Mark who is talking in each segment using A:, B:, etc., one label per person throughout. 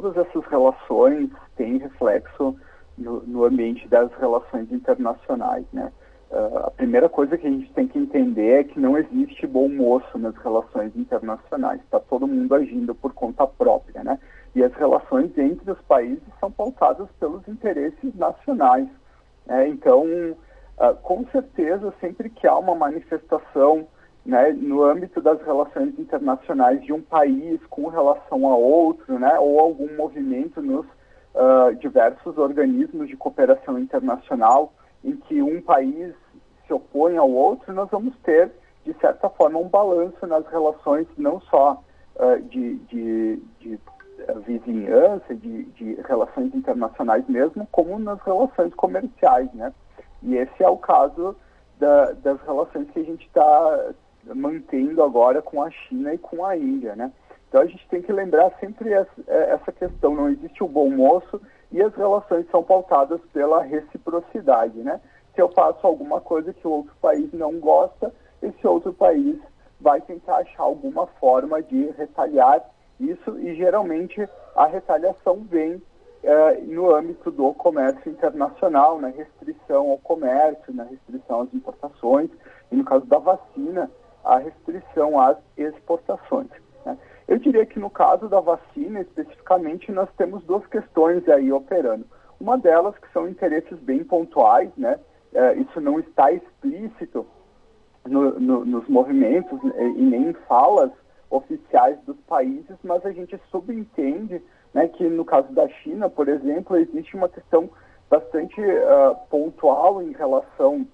A: todas essas relações têm reflexo no ambiente das relações internacionais, né? A primeira coisa que a gente tem que entender é que não existe bom moço nas relações internacionais. Está todo mundo agindo por conta própria, né? E as relações entre os países são pautadas pelos interesses nacionais, né? Então, com certeza, sempre que há uma manifestação, né, no âmbito das relações internacionais de um país com relação a outro, né, ou algum movimento nos diversos organismos de cooperação internacional em que um país se opõe ao outro, nós vamos ter, de certa forma, um balanço nas relações não só de vizinhança, de relações internacionais mesmo, como nas relações comerciais, né? E esse é o caso das relações que a gente está mantendo agora com a China e com a Índia, né? Então a gente tem que lembrar sempre essa questão, não existe o bom moço e as relações são pautadas pela reciprocidade, né? Se eu faço alguma coisa que o outro país não gosta, esse outro país vai tentar achar alguma forma de retaliar isso e geralmente a retaliação vem no âmbito do comércio internacional, na restrição ao comércio, na restrição às importações e no caso da vacina, a restrição às exportações, né? Eu diria que no caso da vacina, especificamente, nós temos duas questões aí operando. Uma delas que são interesses bem pontuais, né? Isso não está explícito nos movimentos e nem em falas oficiais dos países, mas a gente subentende, né, que no caso da China, por exemplo, existe uma questão bastante pontual em relação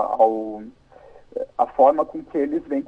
A: a forma com que eles vêm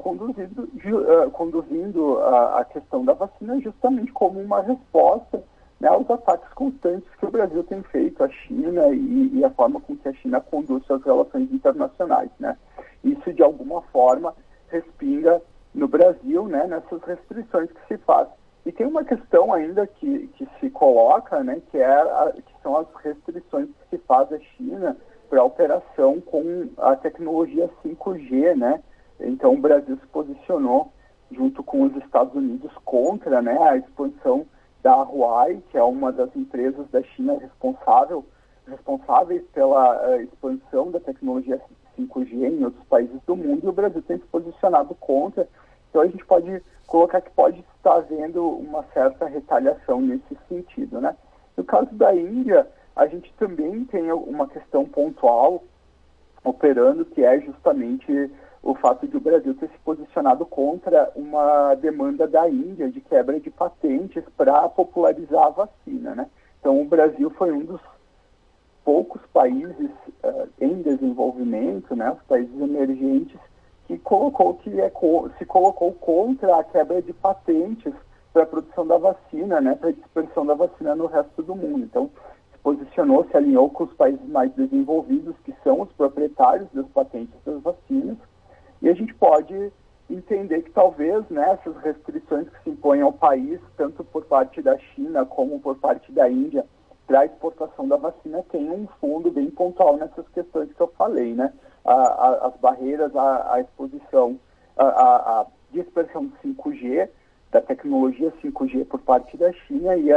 A: conduzindo a questão da vacina justamente como uma resposta, né, aos ataques constantes que o Brasil tem feito à China e a forma com que a China conduz suas relações internacionais, né? Isso, de alguma forma, respinga no Brasil, né, nessas restrições que se faz. E tem uma questão ainda que se coloca, né, que são as restrições que se faz à China para a operação com a tecnologia 5G, né? Então o Brasil se posicionou junto com os Estados Unidos contra, né, a expansão da Huawei, que é uma das empresas da China responsáveis pela expansão da tecnologia 5G em outros países do mundo, e o Brasil tem se posicionado contra. Então a gente pode colocar que pode estar havendo uma certa retaliação nesse sentido, né? No caso da Índia, a gente também tem uma questão pontual operando, que é justamente o fato de o Brasil ter se posicionado contra uma demanda da Índia de quebra de patentes para popularizar a vacina, né? Então o Brasil foi um dos poucos países em desenvolvimento, né, os países emergentes, que se colocou contra a quebra de patentes para a produção da vacina, né, para a dispersão da vacina no resto do mundo. Então, se posicionou, se alinhou com os países mais desenvolvidos, que são os proprietários das patentes das vacinas, e a gente pode entender que talvez, né, essas restrições que se impõem ao país, tanto por parte da China como por parte da Índia, para a exportação da vacina, tem um fundo bem pontual nessas questões que eu falei, né? As barreiras à exposição, à dispersão do 5G, da tecnologia 5G por parte da China e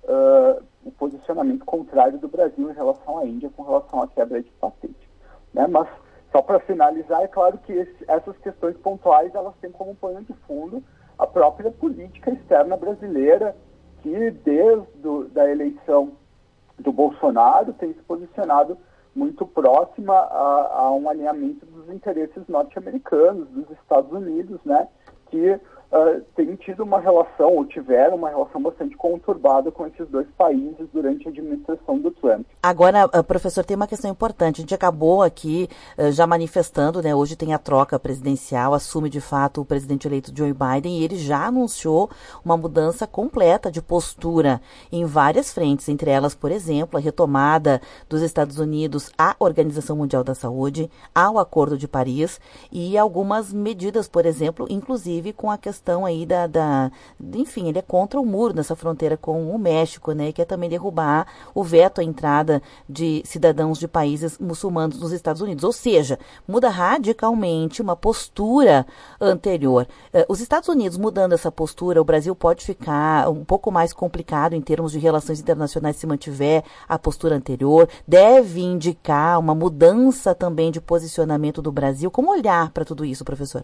A: o posicionamento contrário do Brasil em relação à Índia com relação à quebra de patente, né? Mas, só para finalizar, é claro que essas questões pontuais, elas têm como pano de fundo a própria política externa brasileira, que desde a eleição do Bolsonaro tem se posicionado muito próxima a um alinhamento dos interesses norte-americanos, dos Estados Unidos, né, que tem tido uma relação, ou tiveram uma relação bastante conturbada com esses dois países durante a administração do Trump.
B: Agora, professor, tem uma questão importante. A gente acabou aqui já manifestando, né? Hoje tem a troca presidencial, assume de fato o presidente eleito Joe Biden e ele já anunciou uma mudança completa de postura em várias frentes, entre elas, por exemplo, a retomada dos Estados Unidos à Organização Mundial da Saúde, ao Acordo de Paris e algumas medidas, por exemplo, inclusive com a questão questão aí enfim, ele é contra o muro nessa fronteira com o México, né? E quer também derrubar o veto à entrada de cidadãos de países muçulmanos nos Estados Unidos. Ou seja, muda radicalmente uma postura anterior. Os Estados Unidos mudando essa postura, o Brasil pode ficar um pouco mais complicado em termos de relações internacionais se mantiver a postura anterior. Deve indicar uma mudança também de posicionamento do Brasil. Como olhar para tudo isso, professor?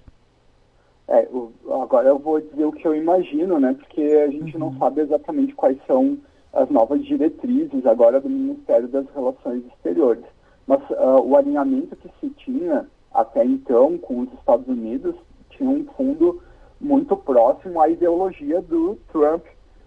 A: Agora eu vou dizer o que eu imagino, né? Porque a gente não sabe exatamente quais são as novas diretrizes agora do Ministério das Relações Exteriores. Mas o alinhamento que se tinha até então com os Estados Unidos tinha um fundo muito próximo à ideologia do Trump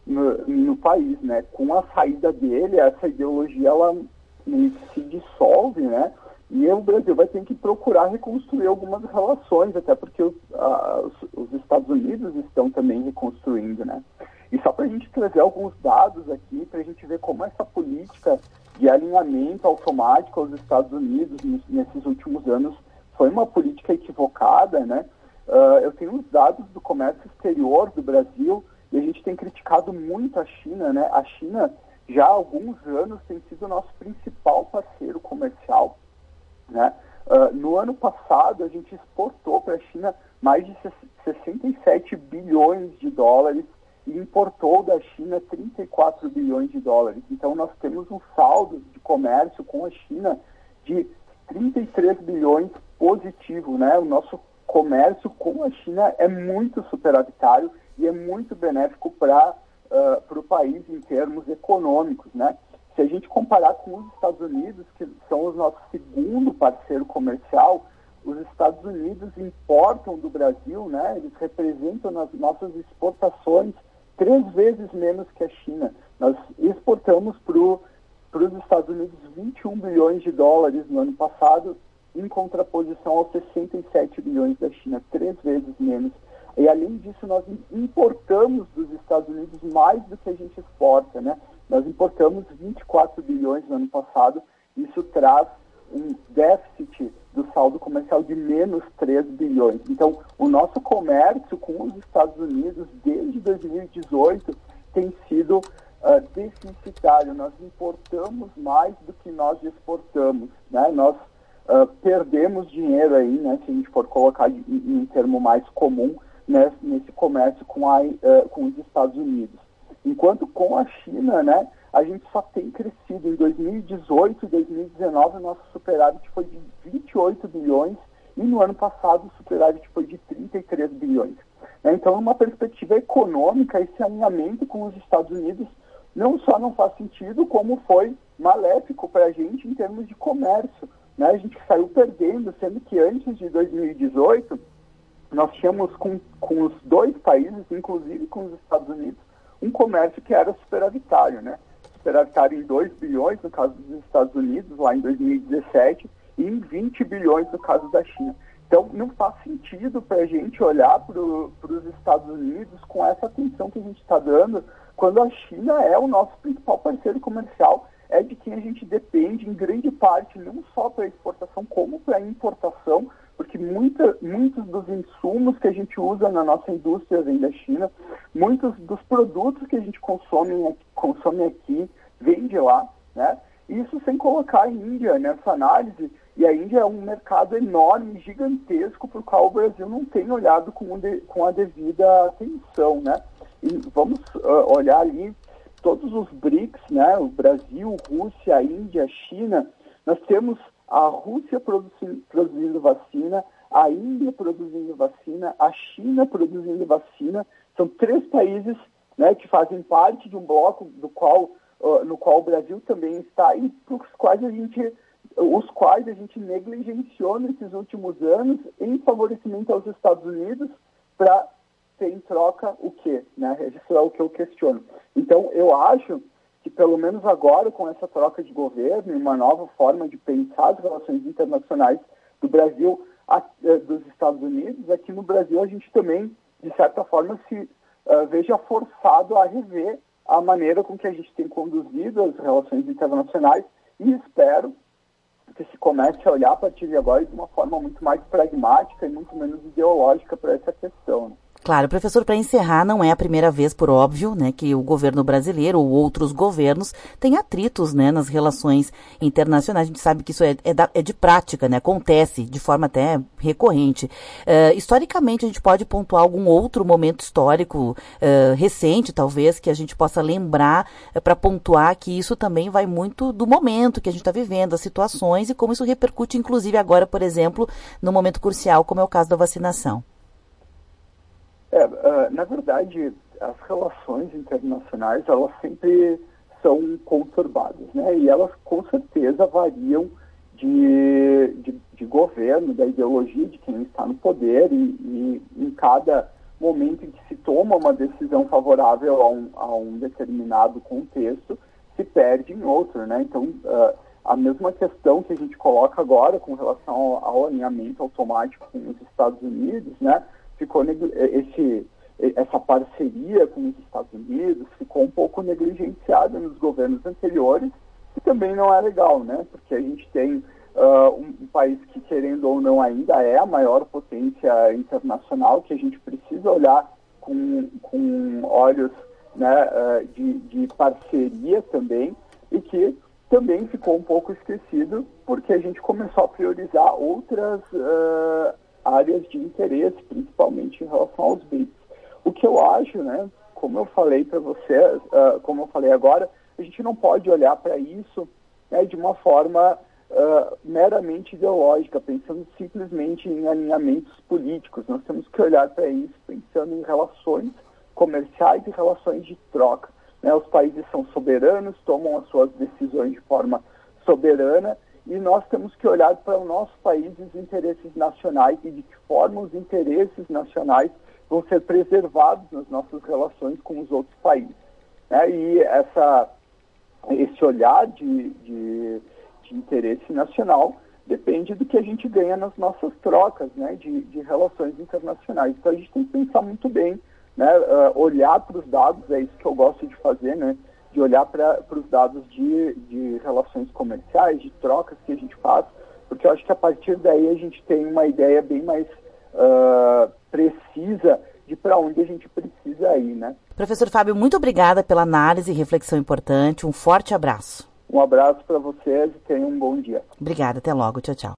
A: no país, né? Com a saída dele, essa ideologia ela se dissolve, né? E o Brasil vai ter que procurar reconstruir algumas relações, até porque os Estados Unidos estão também reconstruindo, né? E só para a gente trazer alguns dados aqui, para a gente ver como essa política de alinhamento automático aos Estados Unidos nesses últimos anos foi uma política equivocada, né? Eu tenho os dados do comércio exterior do Brasil e a gente tem criticado muito a China, né? A China já há alguns anos tem sido o nosso principal parceiro comercial, né? No ano passado, a gente exportou para a China mais de 67 bilhões de dólares e importou da China 34 bilhões de dólares. Então, nós temos um saldo de comércio com a China de 33 bilhões positivo, né? O nosso comércio com a China é muito superavitário e é muito benéfico para o país em termos econômicos, né? Se a gente comparar com os Estados Unidos, que são o nosso segundo parceiro comercial, os Estados Unidos importam do Brasil, né? Eles representam nas nossas exportações 3 vezes menos que a China. Nós exportamos para os Estados Unidos 21 bilhões de dólares no ano passado, em contraposição aos 67 bilhões da China, 3 vezes menos. E, além disso, nós importamos dos Estados Unidos mais do que a gente exporta, né? Nós importamos 24 bilhões no ano passado. Isso traz um déficit do saldo comercial de menos 3 bilhões. Então, o nosso comércio com os Estados Unidos, desde 2018, tem sido deficitário. Nós importamos mais do que nós exportamos, né? Nós perdemos dinheiro aí, né? Se a gente for colocar em um termo mais comum, né, nesse comércio com os Estados Unidos. Enquanto com a China, né, a gente só tem crescido. Em 2018 e 2019, o nosso superávit foi de 28 bilhões e no ano passado o superávit foi de 33 bilhões. Então, numa perspectiva econômica, esse alinhamento com os Estados Unidos não só não faz sentido, como foi maléfico para a gente em termos de comércio, né? A gente saiu perdendo, sendo que antes de 2018, nós tínhamos com os dois países, inclusive com os Estados Unidos, um comércio que era superavitário, né? Superavitário em 2 bilhões, no caso dos Estados Unidos, lá em 2017, e em 20 bilhões no caso da China. Então, não faz sentido para a gente olhar para os Estados Unidos com essa atenção que a gente está dando, quando a China é o nosso principal parceiro comercial, é de quem a gente depende em grande parte, não só para exportação, como para importação, porque muitos dos insumos que a gente usa na nossa indústria vem da China, muitos dos produtos que a gente consome aqui vêm de lá, né? Isso sem colocar a Índia nessa análise, e a Índia é um mercado enorme, gigantesco, para o qual o Brasil não tem olhado com a devida atenção, né? E vamos olhar ali todos os BRICS, né? O Brasil, Rússia, Índia, China. Nós temos a Rússia produzindo vacina, a Índia produzindo vacina, a China produzindo vacina. São 3 países, né, que fazem parte de um bloco no qual o Brasil também está e os quais a gente negligenciou nesses últimos anos em favorecimento aos Estados Unidos para ter em troca o quê? Né? Isso é o que eu questiono. Então, eu acho que pelo menos agora, com essa troca de governo e uma nova forma de pensar as relações internacionais do Brasil, dos Estados Unidos, aqui no Brasil a gente também, de certa forma, se veja forçado a rever a maneira com que a gente tem conduzido as relações internacionais e espero que se comece a olhar a partir de agora de uma forma muito mais pragmática e muito menos ideológica para essa questão.
B: Claro, professor, para encerrar, não é a primeira vez, por óbvio, né, que o governo brasileiro ou outros governos têm atritos, né, nas relações internacionais. A gente sabe que isso é de prática, né, acontece de forma até recorrente. Historicamente, a gente pode pontuar algum outro momento histórico recente, talvez, que a gente possa lembrar para pontuar que isso também vai muito do momento que a gente está vivendo, as situações e como isso repercute, inclusive agora, por exemplo, no momento crucial, como é o caso da vacinação.
A: Na verdade, as relações internacionais, elas sempre são conturbadas, né? E elas, com certeza, variam de governo, da ideologia de quem está no poder e em cada momento em que se toma uma decisão favorável a um determinado contexto, se perde em outro, né? Então, a mesma questão que a gente coloca agora com relação ao alinhamento automático com os Estados Unidos, né? Ficou essa parceria com os Estados Unidos ficou um pouco negligenciada nos governos anteriores, que também não é legal, né? Porque a gente tem um país que, querendo ou não, ainda é a maior potência internacional, que a gente precisa olhar com olhos, né, de parceria também, e que também ficou um pouco esquecido porque a gente começou a priorizar outras áreas de interesse, principalmente em relação aos BRICS. O que eu acho, né, como eu falei para vocês, como eu falei agora, a gente não pode olhar para isso, né, de uma forma meramente ideológica, pensando simplesmente em alinhamentos políticos. Nós temos que olhar para isso pensando em relações comerciais e relações de troca, né? Os países são soberanos, tomam as suas decisões de forma soberana, e nós temos que olhar para o nosso país e os interesses nacionais e de que forma os interesses nacionais vão ser preservados nas nossas relações com os outros países, né? E esse olhar de interesse nacional depende do que a gente ganha nas nossas trocas, né, de relações internacionais. Então a gente tem que pensar muito bem, né, olhar para os dados, é isso que eu gosto de fazer, né, de olhar para os dados de relações comerciais, de trocas que a gente faz, porque eu acho que a partir daí a gente tem uma ideia bem mais precisa de para onde a gente precisa ir, né?
B: Professor Fábio, muito obrigada pela análise e reflexão importante. Um forte abraço.
A: Um abraço para vocês e tenham um bom dia.
B: Obrigada, até logo. Tchau, tchau.